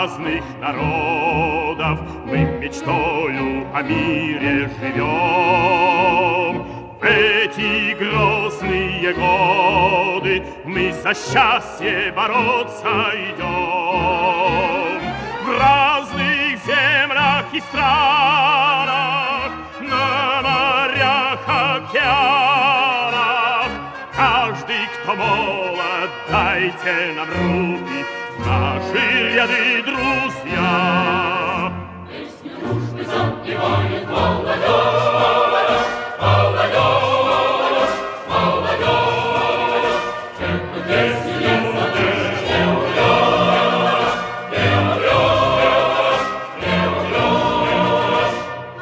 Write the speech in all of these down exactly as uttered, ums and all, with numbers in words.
разных народов мы мечтою о мире живем. В эти грозные годы мы за счастье бороться идем. В разных землях и странах, на морях, океанах, каждый, кто молод, дайте нам руки, наши ряды друзья. Песню дружбы запевает молодежь, молодежь, молодежь, молодежь. Эту песню не забудешь, не умрешь, не умрешь, не умрешь.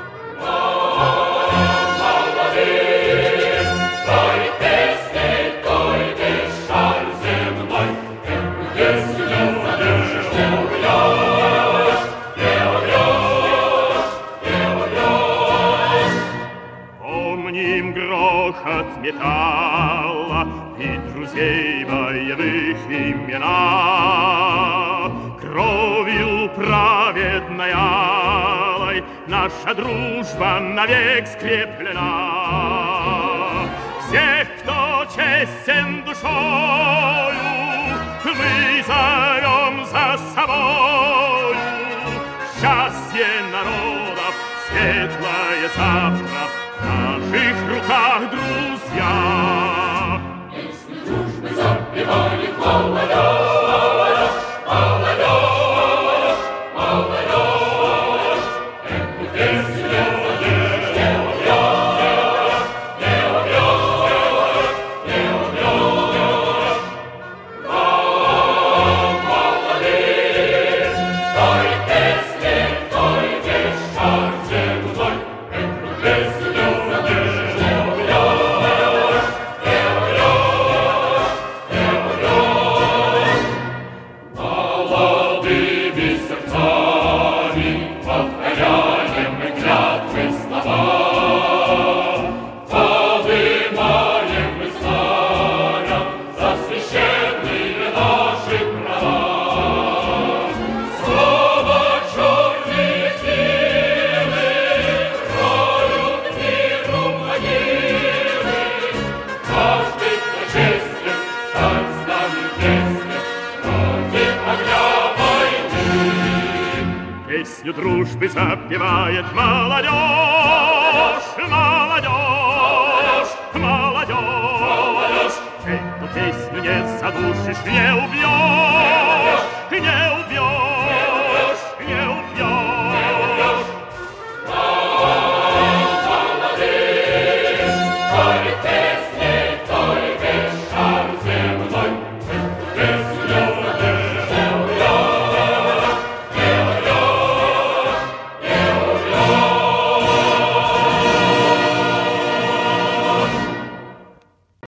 Море молодых, той песней, той весь шар земной. Эту песню не забудешь, не умрешь, не умрешь, не умрешь. Помним грохот металла и друзей боевых имена. Кровью праведной алой наша дружба навек скреплена. Всех, кто честен душою, мы зовем за собою. Счастье народов, светлое завтра в наших руках, друзья. Песню дружбы запевает молодежь, молодежь, молодежь. Эту песню не забудешь, не умрешь, не умрешь, не умрешь. Нам, молодым, той песни, той весь шар земной. Эту песню не забудешь, не умрешь, не умрешь, не умрешь. Молодыми сердцами повторяем мы клятвы слова, подымаем мы знамя за священные наши права. Слово черные силы роют миру могилы. Каждый, кто честен, стать с нами вместе против огня войны. Песню дружбы запевает молодежь, молодежь, молодежь. Эту песню не задушишь, не убьешь, не